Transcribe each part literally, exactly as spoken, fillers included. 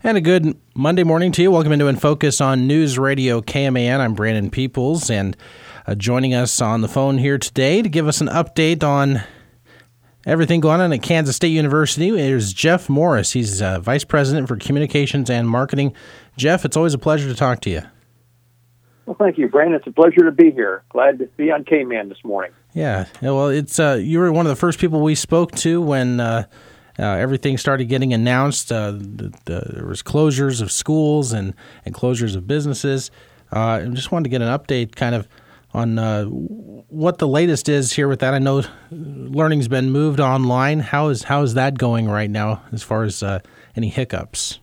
And a good Monday morning to you. Welcome into In Focus on News Radio K M A N. I'm Brandon Peoples, and uh, joining us on the phone here today to give us an update on everything going on at Kansas State University is Jeff Morris. He's uh, Vice President for Communications and Marketing. Jeff, it's always a pleasure to talk to you. Well, thank you, Brandon. It's a pleasure to be here. Glad to be on K M A N this morning. Yeah, well, it's uh, you were one of the first people we spoke to when uh, uh, everything started getting announced. Uh, the, the, there was closures of schools and, and closures of businesses. Uh, I just wanted to get an update kind of on uh, what the latest is here with that. I know learning's been moved online. How is how is that going right now as far as uh, any hiccups?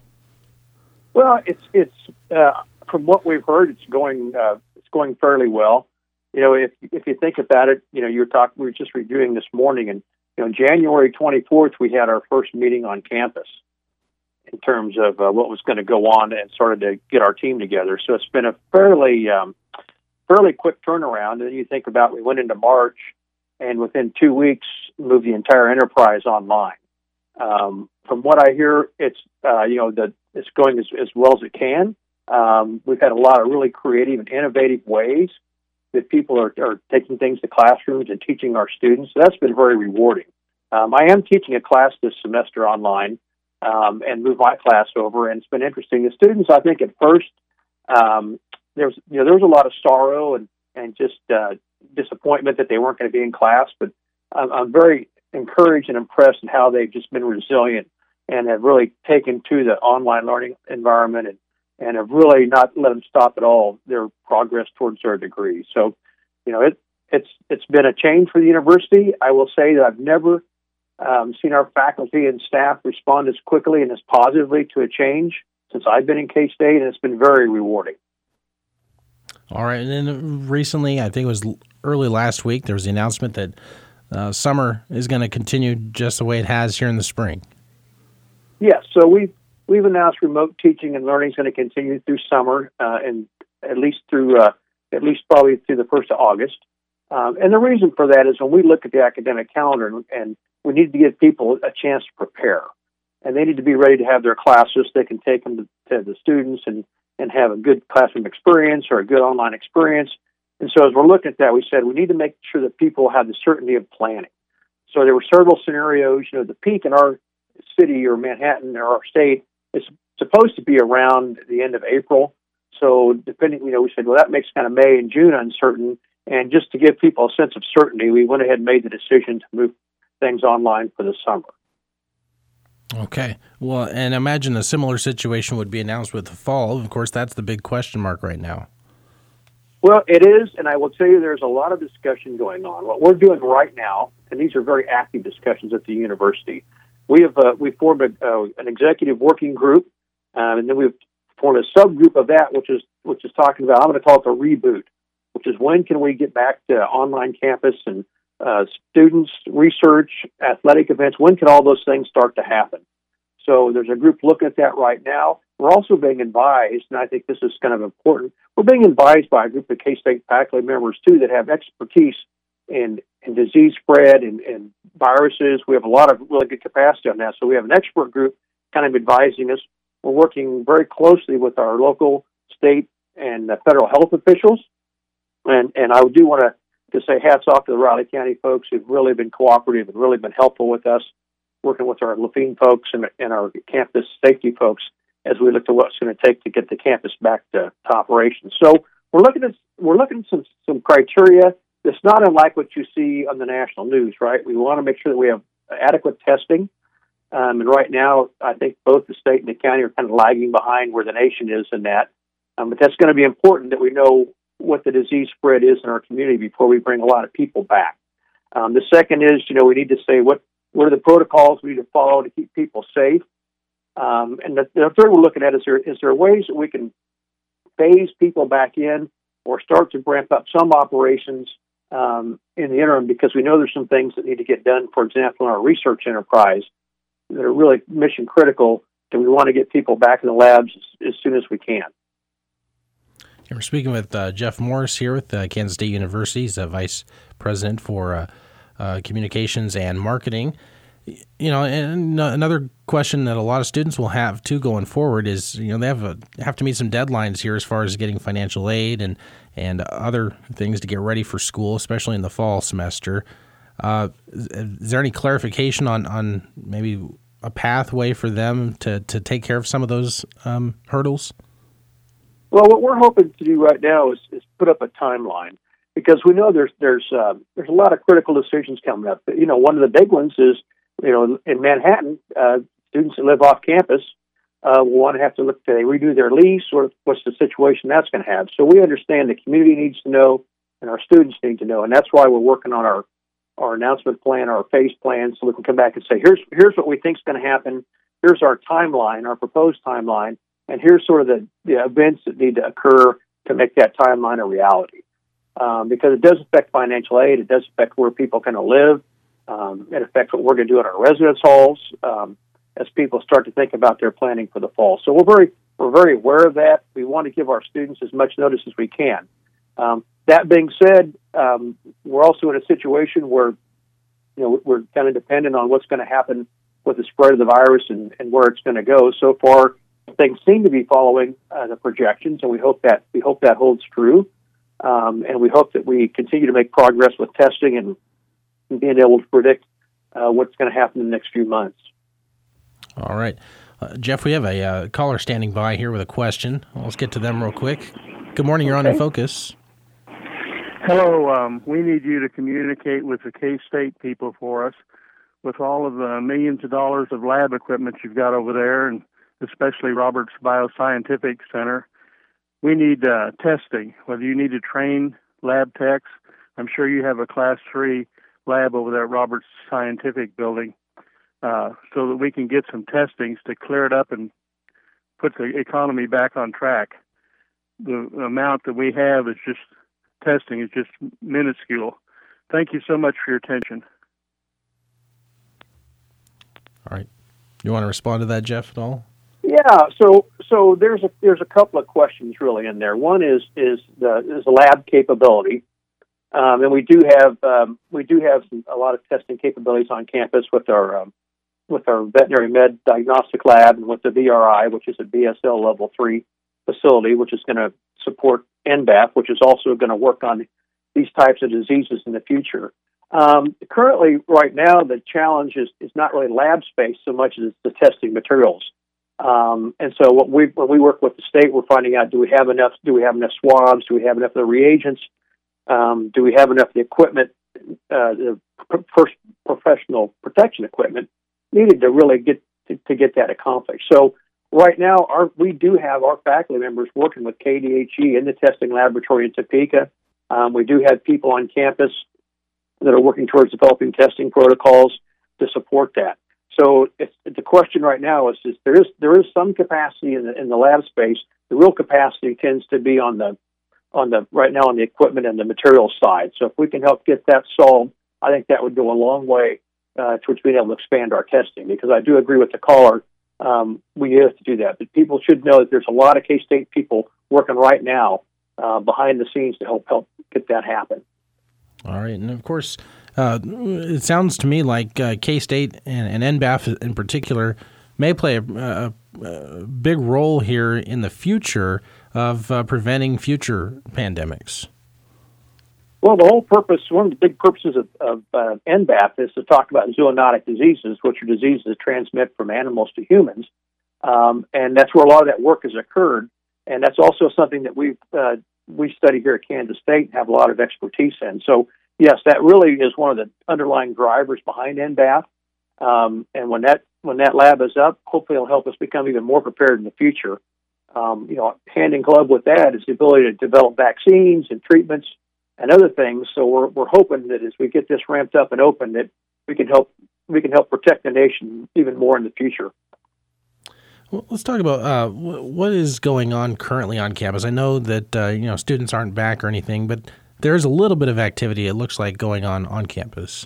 Well, it's it's uh, from what we've heard, it's going uh, it's going fairly well. You know, if if you think about it, you know, you're talking. We were just reviewing this morning, and you know, January twenty-fourth, we had our first meeting on campus in terms of uh, what was going to go on, and started to get our team together. So it's been a fairly um, fairly quick turnaround. And then you think about, we went into March, and within two weeks, moved the entire enterprise online. Um, from what I hear, it's uh, you know that it's going as, as well as it can. Um, we've had a lot of really creative and innovative ways that people are, are taking things to classrooms and teaching our students. So that's been very rewarding. Um, I am teaching a class this semester online, um, and moved my class over, and it's been interesting. The students, I think, at first, um, there's you know there was a lot of sorrow and and just uh, disappointment that they weren't going to be in class, but I'm, I'm very encouraged and impressed in how they've just been resilient and have really taken to the online learning environment, and, and have really not let them stop at all their progress towards their degree. So, you know, it, it's it's been a change for the university. I will say that I've never um, seen our faculty and staff respond as quickly and as positively to a change since I've been in K-State, and it's been very rewarding. All right, and then recently, I think it was early last week, there was the announcement that uh, summer is going to continue just the way it has here in the spring. Yes, so we've we've announced remote teaching and learning is going to continue through summer, uh, and at least through uh, at least probably through the first of August. Um, and the reason for that is when we look at the academic calendar, and, and we need to give people a chance to prepare, and they need to be ready to have their classes. They can take them to, to the students and and have a good classroom experience or a good online experience. And so as we're looking at that, we said we need to make sure that people have the certainty of planning. So there were several scenarios. You know, the peak in our city or Manhattan or our state is supposed to be around the end of April. So depending, you know, we said, well, that makes kind of May and June uncertain. And just to give people a sense of certainty, we went ahead and made the decision to move things online for the summer. Okay. Well, and imagine a similar situation would be announced with the fall. Of course, that's the big question mark right now. Well, it is, and I will tell you there's a lot of discussion going on. What we're doing right now, and these are very active discussions at the university, we have uh, we formed a, uh, an executive working group, um, and then we've formed a subgroup of that, which is which is talking about, I'm going to call it the reboot, which is when can we get back to online campus and uh, students, research, athletic events, when can all those things start to happen? So there's a group looking at that right now. We're also being advised, and I think this is kind of important, we're being advised by a group of K-State faculty members, too, that have expertise in, in disease spread and, and viruses. We have a lot of really good capacity on that. So we have an expert group kind of advising us. We're working very closely with our local, state, and uh, federal health officials. And, and I do want to to say hats off to the Riley County folks who've really been cooperative and really been helpful with us, working with our Lafayette folks and, and our campus safety folks as we look to what's going to take to get the campus back to, to operations. So we're looking at we're looking at some, some criteria that's not unlike what you see on the national news, right? We want to make sure that we have adequate testing. Um, and right now, I think both the state and the county are kind of lagging behind where the nation is in that. Um, but that's going to be important that we know what the disease spread is in our community before we bring a lot of people back. Um, the second is, you know, we need to say what, what are the protocols we need to follow to keep people safe. Um, and the, the third we're looking at is there is there ways that we can phase people back in or start to ramp up some operations um, in the interim, because we know there's some things that need to get done, for example, in our research enterprise that are really mission critical, and we want to get people back in the labs as, as soon as we can. We're speaking with uh, Jeff Morris here with uh, Kansas State University. He's a vice president for uh, uh, communications and marketing. You know, and another question that a lot of students will have too going forward is, you know, they have a, have to meet some deadlines here as far as getting financial aid and and other things to get ready for school, especially in the fall semester. Uh, is, is there any clarification on, on maybe a pathway for them to, to take care of some of those um, hurdles? Well, what we're hoping to do right now is, is put up a timeline, because we know there's there's uh, there's a lot of critical decisions coming up. You know, one of the big ones is, you know, in Manhattan, uh, students that live off campus uh, will want to have to look, do they redo their lease, or what's the situation that's going to have? So we understand the community needs to know, and our students need to know, and that's why we're working on our, our announcement plan, our phase plan, so we can come back and say, here's here's what we think is going to happen, here's our timeline, our proposed timeline, and here's sort of the, the events that need to occur to make that timeline a reality. Um, because it does affect financial aid, it does affect where people can live, um, it affects what we're going to do in our residence halls um, as people start to think about their planning for the fall. So we're very we're very aware of that. We want to give our students as much notice as we can. Um, that being said, um, we're also in a situation where, you know, we're kind of dependent on what's going to happen with the spread of the virus and, and where it's going to go. So far, things seem to be following uh, the projections, and we hope that we hope that holds true. Um, and we hope that we continue to make progress with testing and, and being able to predict uh, what's going to happen in the next few months. All right. Uh, Jeff, we have a uh, caller standing by here with a question. Let's get to them real quick. Good morning. You're okay. On In Focus. Hello. Um, we need you to communicate with the K-State people for us with all of the millions of dollars of lab equipment you've got over there, and especially Roberts Bioscientific Center. We need uh, testing, whether you need to train lab techs. I'm sure you have a class three lab over there at Roberts Scientific Building, uh, so that we can get some testings to clear it up and put the economy back on track. The amount that we have is just testing is just minuscule. Thank you so much for your attention. All right. You want to respond to that, Jeff, at all? Yeah, so so there's a there's a couple of questions really in there. One is is the is the lab capability, um, and we do have um, we do have some, a lot of testing capabilities on campus with our um, with our veterinary med diagnostic lab and with the V R I, which is a B S L level three facility, which is going to support N B A F, which is also going to work on these types of diseases in the future. Um, currently, right now, the challenge is, is not really lab space so much as the testing materials. Um, and so what we, when we work with the state, we're finding out, do we have enough, do we have enough swabs? Do we have enough of the reagents? Um, do we have enough of the equipment, uh, the first professional protection equipment needed to really get to, to get that accomplished? So right now, our, we do have our faculty members working with K D H E in the testing laboratory in Topeka. Um, we do have people on campus that are working towards developing testing protocols to support that. So it's, the question right now is, is there is there is some capacity in the in the lab space. The real capacity tends to be on the on the right now on the equipment and the materials side. So if we can help get that solved, I think that would go a long way uh, towards being able to expand our testing. Because I do agree with the caller, um, we have to do that. But people should know that there's a lot of K-State people working right now uh, behind the scenes to help help get that happen. All right, and of course, uh, it sounds to me like uh, K-State and, and N B A F in particular may play a, a, a big role here in the future of uh, preventing future pandemics. Well, the whole purpose, one of the big purposes of, of uh, N B A F is to talk about zoonotic diseases, which are diseases that transmit from animals to humans, um, and that's where a lot of that work has occurred, and that's also something that we've uh, we study here at Kansas State and have a lot of expertise in. So, yes, that really is one of the underlying drivers behind N B A F. Um, and when that when that lab is up, hopefully it'll help us become even more prepared in the future. Um, you know, hand in glove with that is the ability to develop vaccines and treatments and other things. So we're we're hoping that as we get this ramped up and open, that we can help we can help protect the nation even more in the future. Well, let's talk about uh, what is going on currently on campus. I know that uh, you know students aren't back or anything, but there is a little bit of activity, it looks like, going on on campus.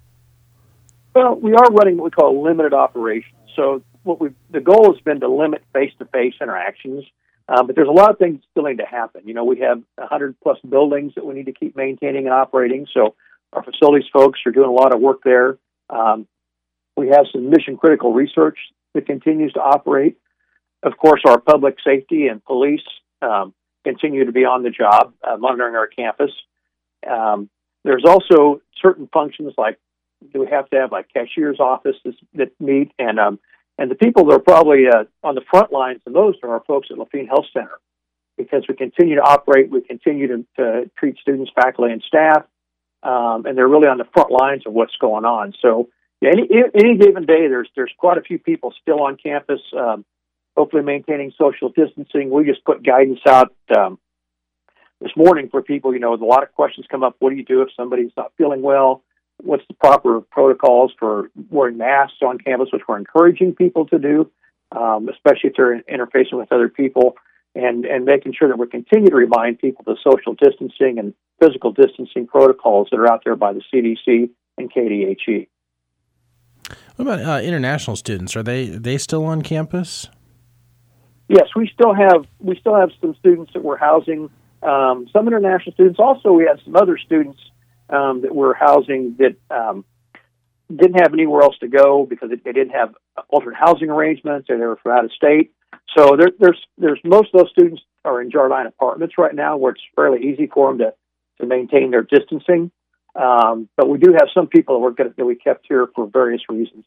Well, we are running what we call limited operations. So what we the goal has been to limit face-to-face interactions, uh, but there's a lot of things that still need to happen. You know, we have one hundred plus buildings that we need to keep maintaining and operating, so our facilities folks are doing a lot of work there. Um, We have some mission-critical research that continues to operate. Of course, our public safety and police um, continue to be on the job, uh, monitoring our campus. Um, there's also certain functions like do we have to have like cashier's offices that meet, and um, and the people that are probably uh, on the front lines the most are our folks at Lafayette Health Center, because we continue to operate, we continue to, to treat students, faculty, and staff, um, and they're really on the front lines of what's going on. So yeah, any any given day, there's there's quite a few people still on campus, um, hopefully maintaining social distancing. We just put guidance out um, this morning for people. You know, a lot of questions come up. What do you do if somebody's not feeling well? What's the proper protocols for wearing masks on campus, which we're encouraging people to do, um, especially if they're interfacing with other people, and, and making sure that we continue to remind people the social distancing and physical distancing protocols that are out there by the C D C and K D H E. What about uh, international students? Are they they still on campus? Yes, we still have we still have some students that we're housing. Um, some international students. Also, we had some other students um, that we're housing that um, didn't have anywhere else to go because they didn't have alternate housing arrangements, or they were from out of state. So there, there's there's most of those students are in Jardine apartments right now, where it's fairly easy for them to, to maintain their distancing. Um, but we do have some people that we're gonna, that we kept here for various reasons.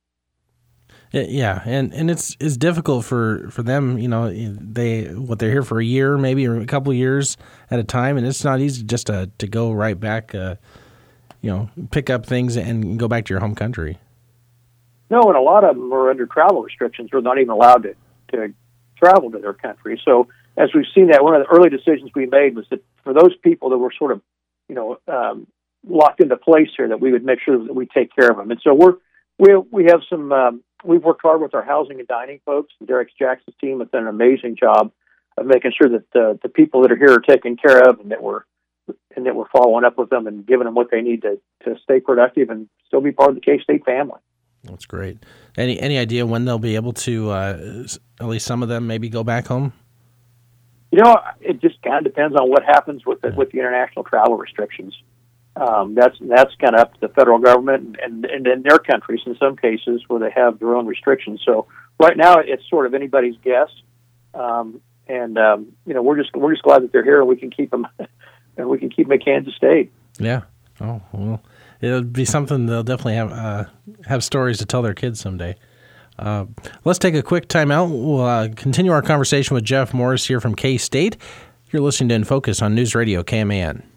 Yeah, and, and it's it's difficult for, for them. You know, they what they're here for a year, maybe, or a couple of years at a time, and it's not easy just to to go right back. Uh, you know, pick up things and go back to your home country. No, and a lot of them are under travel restrictions. They're not even allowed to, to travel to their country. So as we've seen that, one of the early decisions we made was that for those people that were sort of, you know, um, locked into place here, that we would make sure that we take care of them. And so we're we we have some. Um, we've worked hard with our housing and dining folks. Derek Jackson's team has done an amazing job of making sure that the the people that are here are taken care of, and that we're and that we're following up with them and giving them what they need to to stay productive and still be part of the K-State family. That's great. Any any idea when they'll be able to, uh, at least some of them, maybe go back home? You know, it just kind of depends on what happens with the, with the international travel restrictions. Um, that's that's kind of up to the federal government and, and, and in their countries in some cases where they have their own restrictions. So right now it's sort of anybody's guess, um, and um, you know we're just we're just glad that they're here and we can keep them and we can keep them at Kansas State. Yeah. Oh well, it'll be something they'll definitely have uh, have stories to tell their kids someday. Uh, let's take a quick time out. We'll uh, continue our conversation with Jeff Morris here from K-State. You're listening to In Focus on News Radio K M A N.